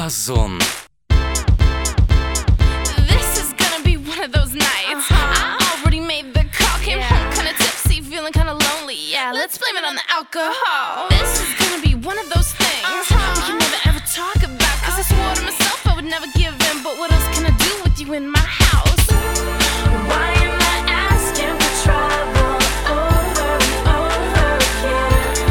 Ozone. This is gonna be one of those nights. I already made the call, came home kinda tipsy, feeling kinda lonely. Yeah, let's blame it on the alcohol. This is gonna be one of those things we can never ever talk about, 'cause I swore to myself I would never give in. But what else can I do with you in my house? Why am I asking for trouble over and over again?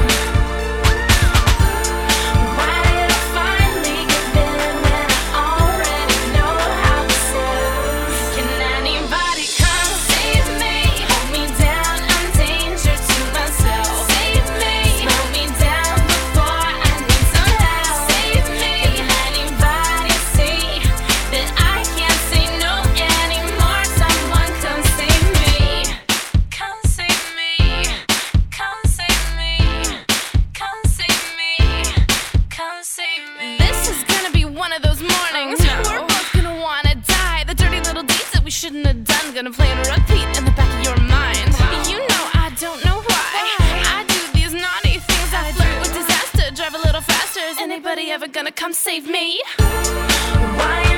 Why did I finally give in when I already know how this ends? Can anybody come save me? Hold me down, I'm danger to myself. Save me, slow me down before I need some help. Save me, can anybody see that I can't say no anymore? Someone come save me. Come save me. Come save me. Come save me. Come save me. This is gonna be one of those mornings. We're both gonna wanna die. The dirty little deeds that we shouldn't have done, gonna play on repeat in the back of your mind. You know I don't know why I do these naughty things. I flirt with disaster, drive a little faster. Is anybody ever gonna come save me? Why